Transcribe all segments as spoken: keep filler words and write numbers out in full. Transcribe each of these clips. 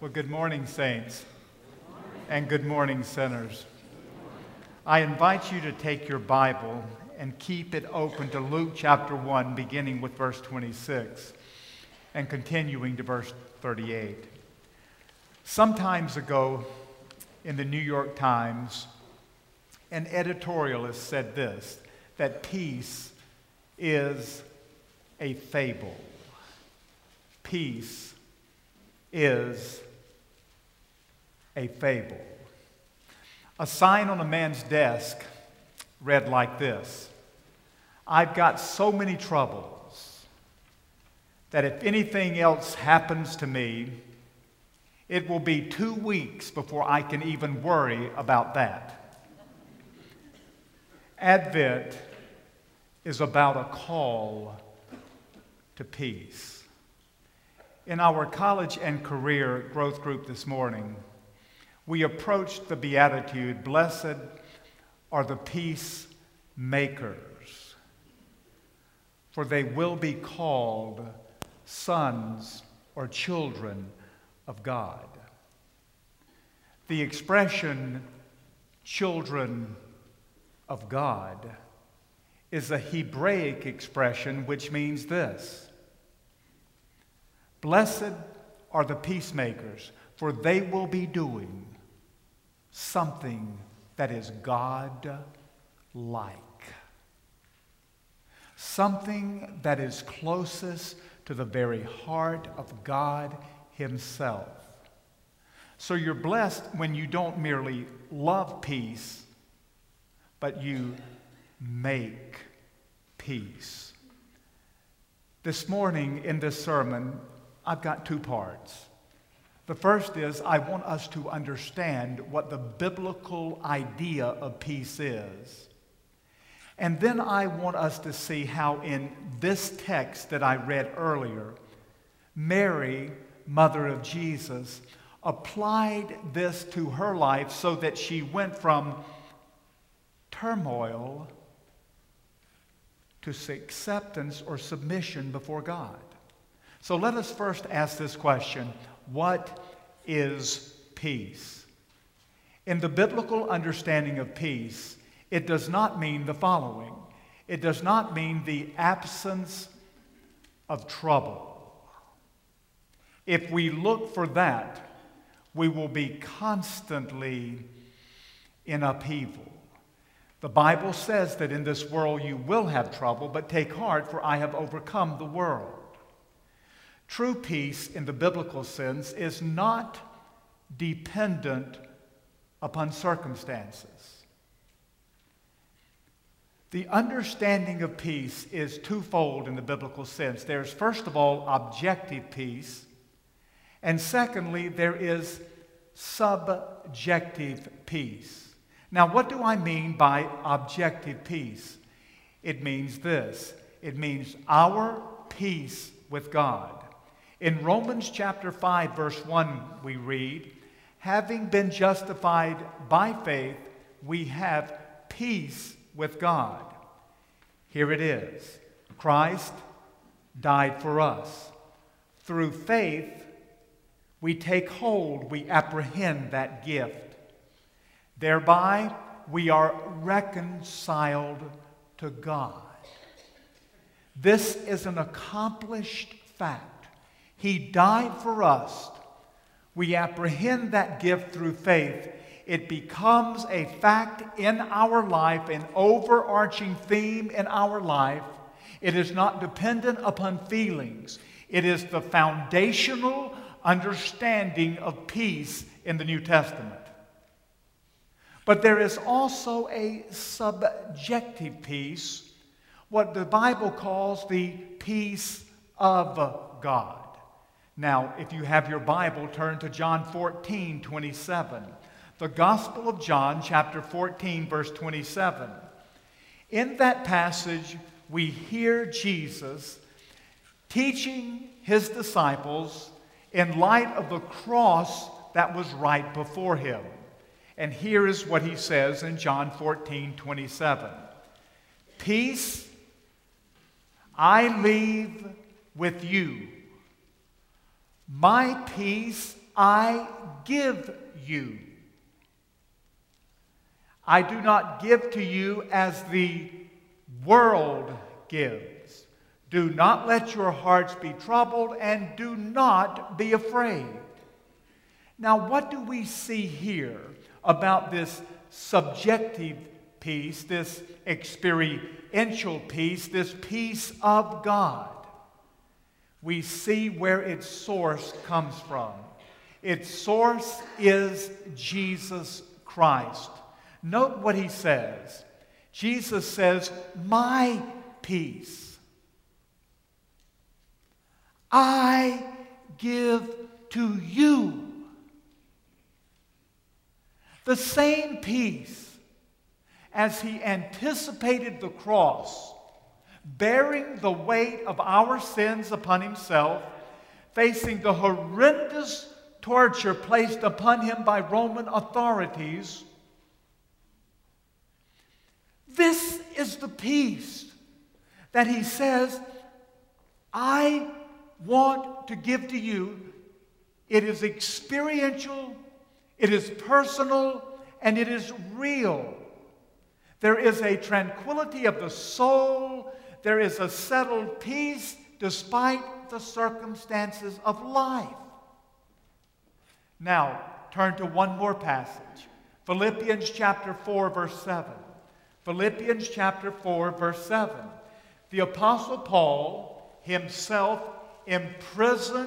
Well, good morning, saints, and good morning, sinners. I invite you to take your Bible and keep it open to Luke chapter one, beginning with verse twenty-six and continuing to verse thirty-eight. Some times ago in the New York Times, an editorialist said this, that peace is a fable. Peace is a fable. A sign on a man's desk read like this: I've got so many troubles that if anything else happens to me, it will be two weeks before I can even worry about that. Advent is about a call to peace. In our college and career growth group this morning, we approached the beatitude, blessed are the peacemakers, for they will be called sons or children of God. The expression children of God is a Hebraic expression which means this: blessed are the peacemakers, for they will be doing something that is God-like. Something that is closest to the very heart of God Himself. So you're blessed when you don't merely love peace, but you make peace. This morning in this sermon, I've got two parts. The first is I want us to understand what the biblical idea of peace is. And then I want us to see how in this text that I read earlier, Mary, mother of Jesus, applied this to her life so that she went from turmoil to acceptance or submission before God. So let us first ask this question: what is peace? In the biblical understanding of peace, it does not mean the following. It does not mean the absence of trouble. If we look for that, we will be constantly in upheaval. The Bible says that in this world you will have trouble, but take heart, for I have overcome the world. True peace in the biblical sense is not dependent upon circumstances. The understanding of peace is twofold in the biblical sense. There's, first of all, objective peace, and secondly, there is subjective peace. Now, what do I mean by objective peace? It means this. It means our peace with God. In Romans chapter five, verse one, we read, having been justified by faith, we have peace with God. Here it is. Christ died for us. Through faith, we take hold, we apprehend that gift. Thereby, we are reconciled to God. This is an accomplished fact. He died for us. We apprehend that gift through faith. It becomes a fact in our life, an overarching theme in our life. It is not dependent upon feelings. It is the foundational understanding of peace in the New Testament. But there is also a subjective peace, what the Bible calls the peace of God. Now, if you have your Bible, turn to John fourteen, twenty-seven. The Gospel of John, chapter fourteen, verse twenty-seven. In that passage, we hear Jesus teaching His disciples in light of the cross that was right before Him. And here is what He says in John fourteen, twenty-seven. Peace I leave with you. My peace I give you. I do not give to you as the world gives. Do not let your hearts be troubled, and do not be afraid. Now, what do we see here about this subjective peace, this experiential peace, this peace of God? We see where its source comes from. Its source is Jesus Christ. Note what he says. Jesus says, my peace I give to you. The same peace as he anticipated the cross, bearing the weight of our sins upon himself, facing the horrendous torture placed upon him by Roman authorities. This is the peace that he says, I want to give to you. It is experiential, it is personal, and it is real. There is a tranquility of the soul. There is a settled peace despite the circumstances of life. Now, turn to one more passage. Philippians chapter four, verse seven. Philippians chapter four, verse seven. The Apostle Paul, himself imprisoned,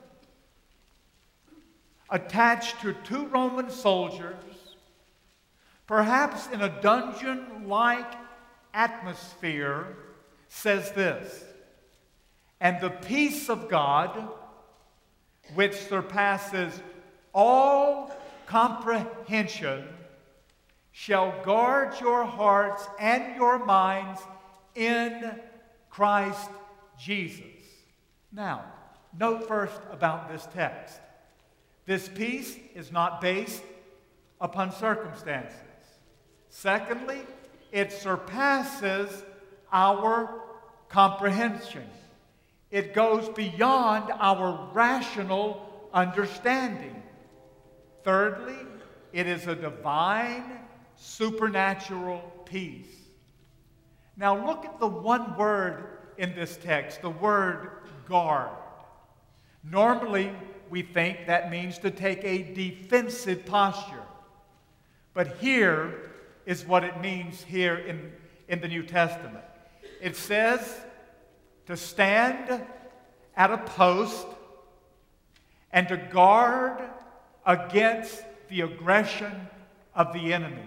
attached to two Roman soldiers, perhaps in a dungeon-like atmosphere, says this, and the peace of God, which surpasses all comprehension, shall guard your hearts and your minds in Christ Jesus. Now, note first about this text. This peace is not based upon circumstances. Secondly, it surpasses our comprehension. It goes beyond our rational understanding. Thirdly, it is a divine, supernatural peace. Now look at the one word in this text, the word guard. Normally, we think that means to take a defensive posture. But here is what it means here in, in the New Testament. It says to stand at a post and to guard against the aggression of the enemy.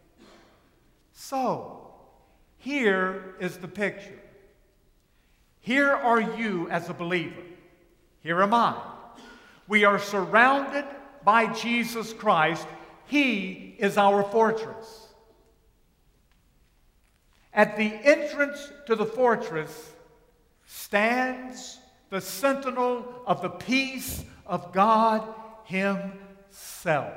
So, here is the picture. Here are you as a believer. Here am I. We are surrounded by Jesus Christ. He is our fortress. At the entrance to the fortress stands the sentinel of the peace of God Himself.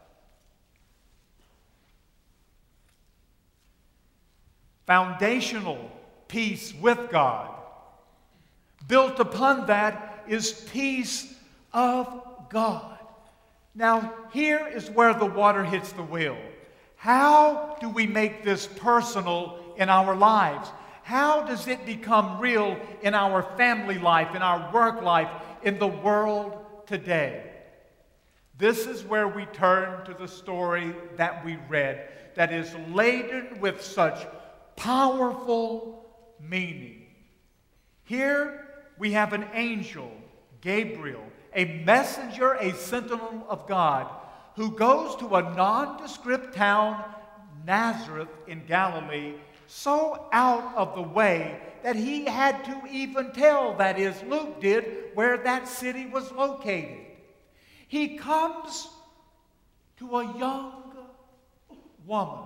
Foundational peace with God. Built upon that is peace of God. Now, here is where the water hits the wheel. How do we make this personal in our lives? How does it become real in our family life, in our work life, in the world today? This is where we turn to the story that we read that is laden with such powerful meaning. Here we have an angel, Gabriel, a messenger, a sentinel of God, who goes to a nondescript town, Nazareth in Galilee, so out of the way that he had to even tell, that is, Luke did, where that city was located. He comes to a young woman,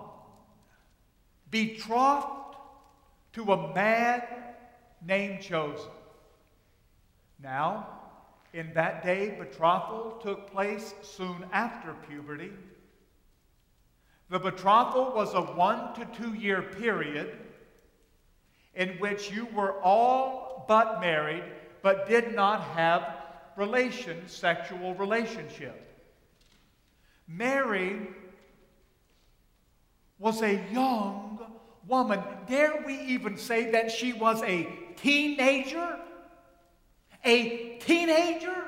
betrothed to a man named Joseph. Now, in that day, betrothal took place soon after puberty. The betrothal was a one to two year period in which you were all but married, but did not have relation, sexual relationship. Mary was a young woman. Dare we even say that she was a teenager? A teenager?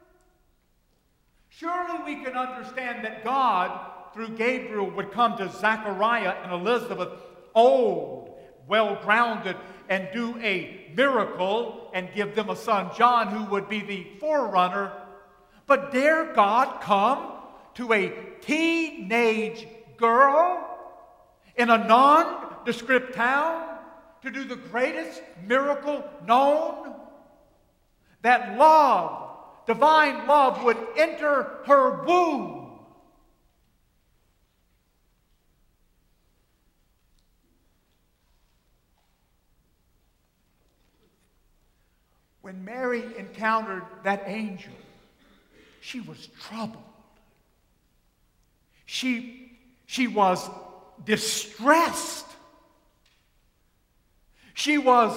Surely we can understand that God, through Gabriel, would come to Zechariah and Elizabeth, old, well-grounded, and do a miracle and give them a son, John, who would be the forerunner. But dare God come to a teenage girl in a nondescript town to do the greatest miracle known? That love, divine love, would enter her womb. When Mary encountered that angel, she was troubled. She, she was distressed. She was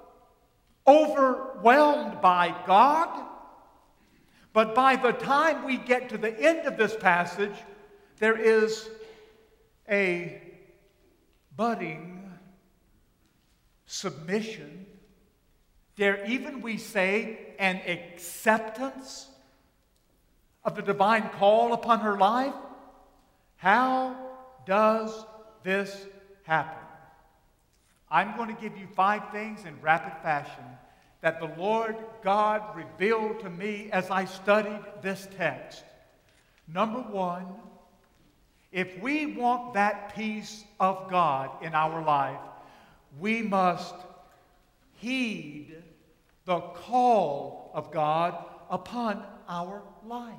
overwhelmed by God. But by the time we get to the end of this passage, there is a budding submission. Dare even we say an acceptance of the divine call upon her life? How does this happen? I'm going to give you five things in rapid fashion that the Lord God revealed to me as I studied this text. Number one, if we want that peace of God in our life, we must heed the call of God upon our life.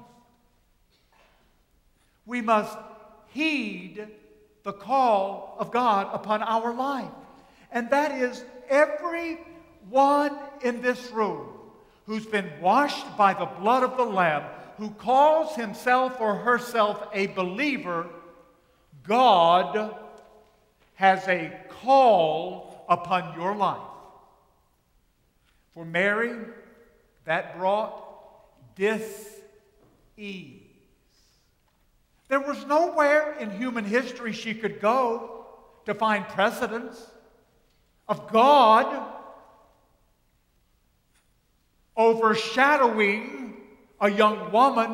We must heed the call of God upon our life. And that is everyone in this room who's been washed by the blood of the Lamb, who calls himself or herself a believer, God has a call upon your life. For Mary, that brought dis-ease. There was nowhere in human history she could go to find precedence of God overshadowing a young woman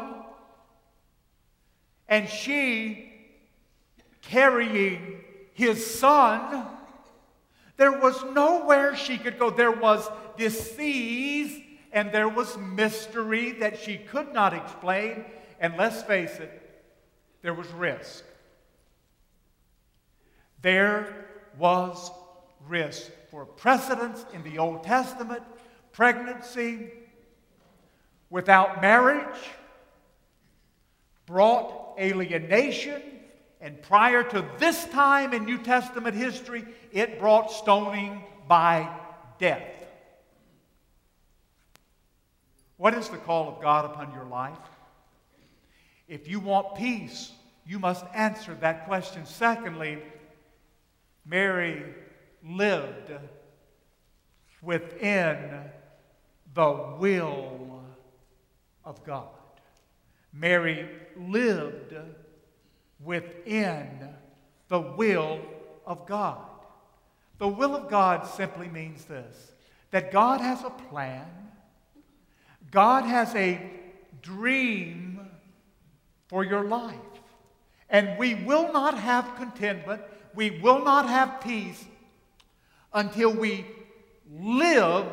and she carrying his son. There was nowhere she could go. There was disease and there was mystery that she could not explain. And let's face it, there was risk. There was risk. For precedence in the Old Testament, pregnancy without marriage brought alienation, and prior to this time in New Testament history, it brought stoning by death. What is the call of God upon your life? If you want peace, you must answer that question. Secondly, Mary lived within the will of God. Mary lived within the will of God. The will of God simply means this, that God has a plan. God has a dream for your life. And we will not have contentment, we will not have peace until we live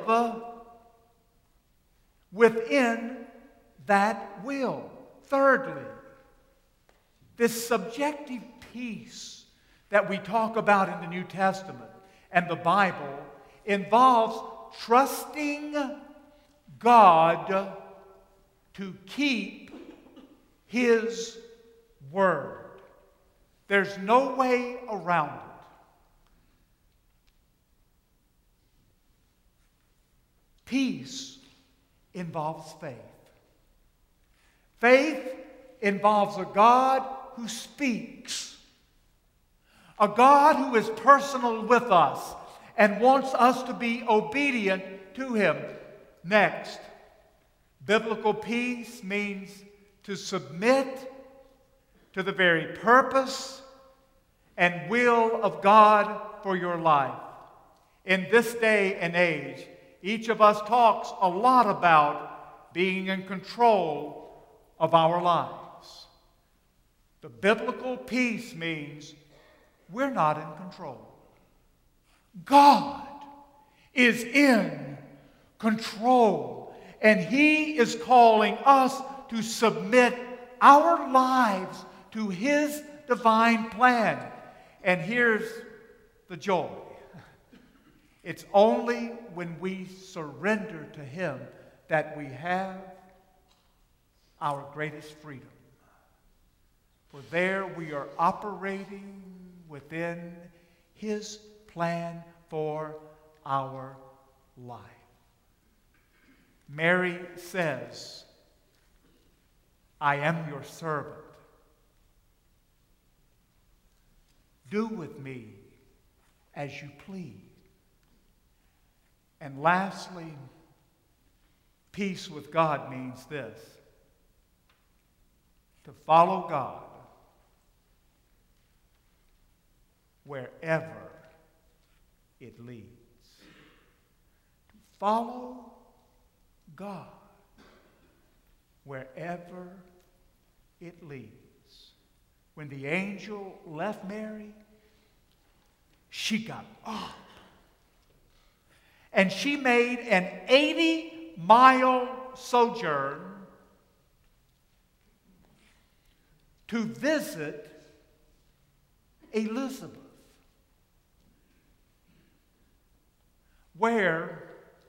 within that will. Thirdly, this subjective peace that we talk about in the New Testament and the Bible involves trusting God to keep His word. There's no way around it. Peace involves faith. Faith involves a God who speaks, a God who is personal with us and wants us to be obedient to Him. Next, Biblical peace means to submit to the very purpose and will of God for your life. In this day and age, each of us talks a lot about being in control of our lives. The biblical peace means we're not in control. God is in control, and He is calling us to submit our lives to His divine plan. And here's the joy. It's only when we surrender to Him that we have our greatest freedom. For there we are operating within His plan for our life. Mary says, I am your servant. Do with me as you please. And lastly, peace with God means this: to follow God wherever it leads. To follow God wherever it leads. When the angel left Mary, she got up. And she made an eighty-mile sojourn to visit Elizabeth. Where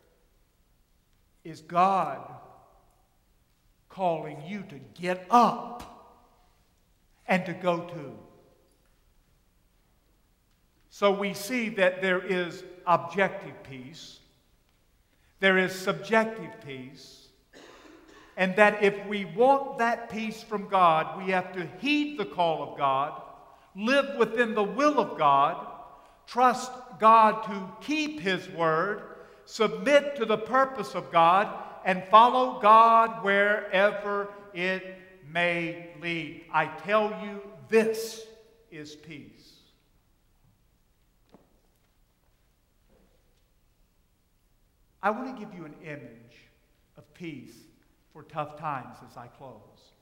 is God calling you to get up and to go to? So we see that there is objective peace, there is subjective peace, and that if we want that peace from God, we have to heed the call of God, live within the will of God, trust God to keep His word, submit to the purpose of God, and follow God wherever it may lead. I tell you, this is peace. I want to give you an image of peace for tough times as I close.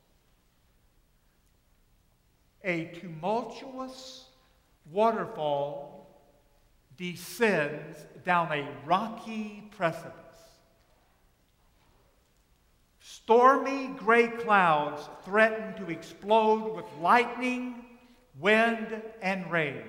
A tumultuous waterfall descends down a rocky precipice. Stormy gray clouds threaten to explode with lightning, wind, and rain.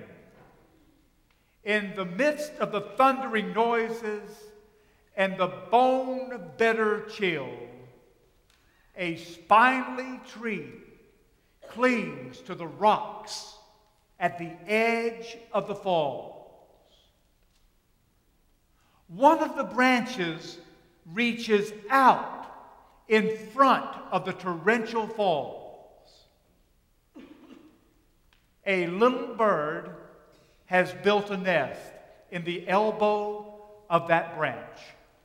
In the midst of the thundering noises and the bone-bitter chill, a spindly tree clings to the rocks at the edge of the falls. One of the branches reaches out in front of the torrential falls. A little bird has built a nest in the elbow of that branch.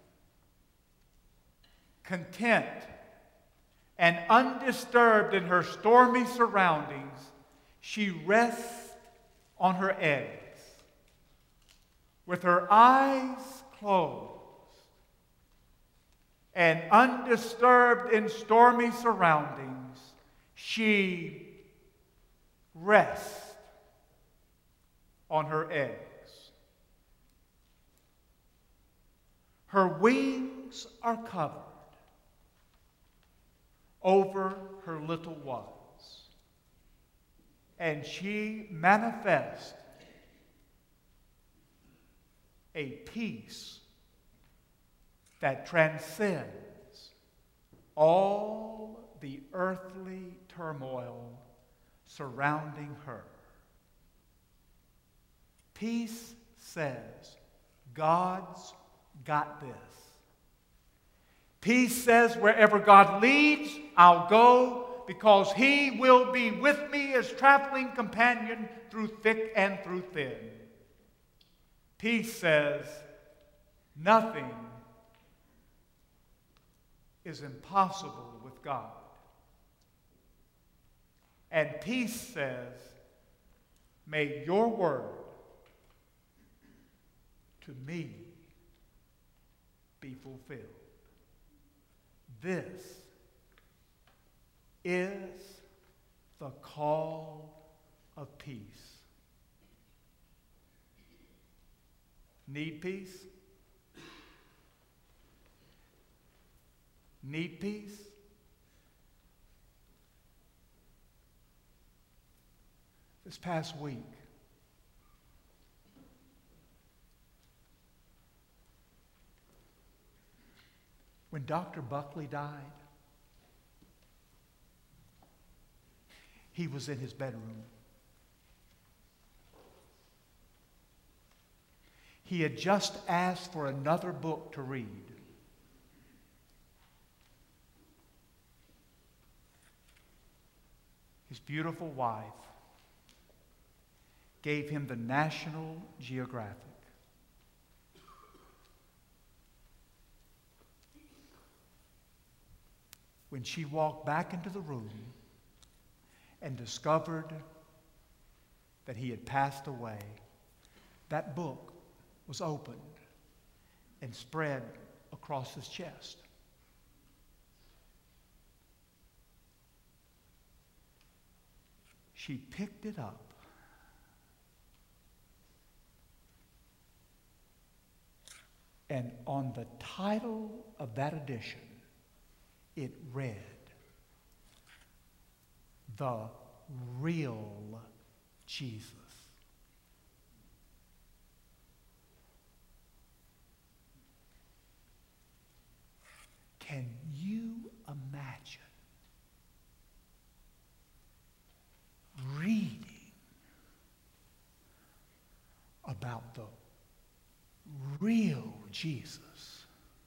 Content and undisturbed in her stormy surroundings, she rests on her eggs. With her eyes closed and undisturbed in stormy surroundings, she rests on her eggs. Her wings are covered over her little ones, and she manifests a peace that transcends all the earthly turmoil surrounding her. Peace says, God's got this. Peace says, wherever God leads, I'll go, because He will be with me as traveling companion through thick and through thin. Peace says, nothing is impossible with God. And peace says, may your word to me be fulfilled. This is the call of peace. Need peace? Need peace? This past week, when Doctor Buckley died, he was in his bedroom. He had just asked for another book to read. His beautiful wife gave him the National Geographic. When she walked back into the room and discovered that he had passed away, that book was opened and spread across his chest. She picked it up and on the title of that edition, it read, "The Real Jesus." Can you imagine reading about the real Jesus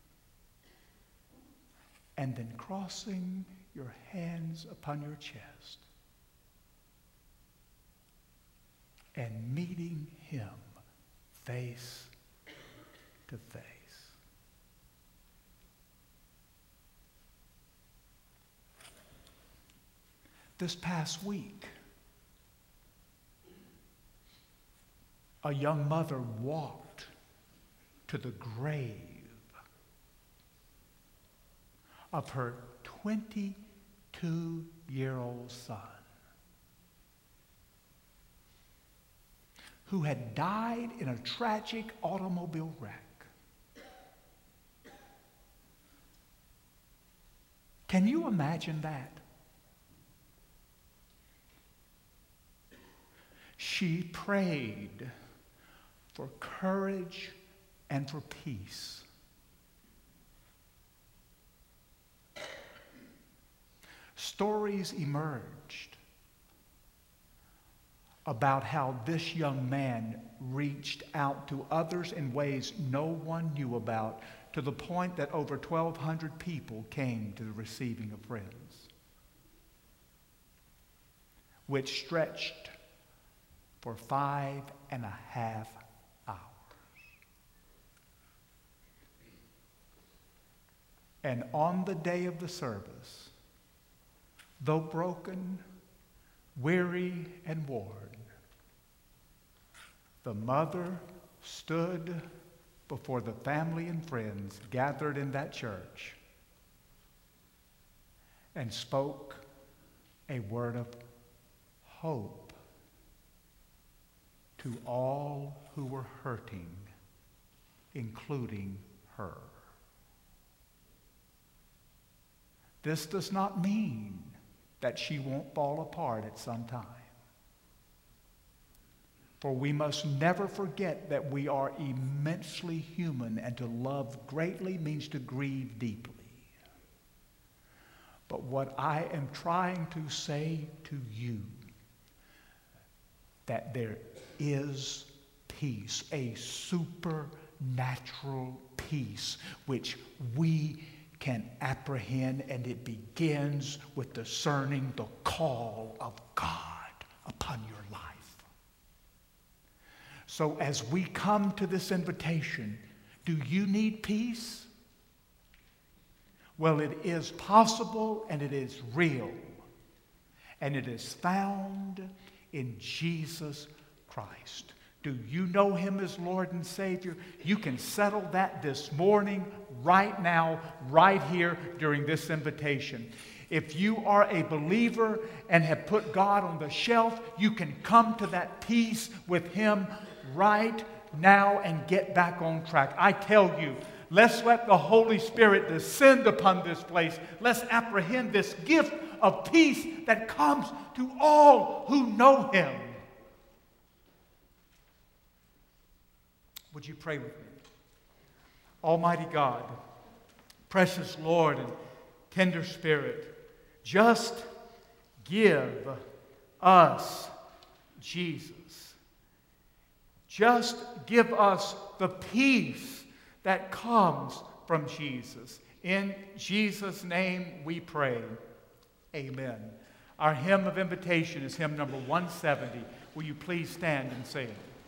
and then crossing your hands upon your chest and meeting him face to face? This past week, a young mother walked to the grave of her twenty-two-year-old son who had died in a tragic automobile wreck. Can you imagine that? She prayed for courage and for peace. Stories emerged about how this young man reached out to others in ways no one knew about, to the point that over twelve hundred people came to the receiving of friends, which stretched for five and a half hours. And on the day of the service, though broken, weary, and worn, the mother stood before the family and friends gathered in that church and spoke a word of hope to all who were hurting, including her. This does not mean that she won't fall apart at some time. For we must never forget that we are immensely human, and to love greatly means to grieve deeply. But what I am trying to say to you, that there is peace, a supernatural peace, which we can apprehend, and it begins with discerning the call of God upon your life. So as we come to this invitation, do you need peace? Well, it is possible and it is real. And it is found in Jesus Christ. Do you know him as Lord and Savior? You can settle that this morning, right now, right here during this invitation. If you are a believer and have put God on the shelf, you can come to that peace with him right now and get back on track. I tell you, let's let the Holy Spirit descend upon this place. Let's apprehend this gift of peace that comes to all who know him. Would you pray with me? Almighty God, precious Lord and tender Spirit, just give us Jesus. Just give us the peace that comes from Jesus. In Jesus' name we pray. Amen. Our hymn of invitation is hymn number one seventy. Will you please stand and sing?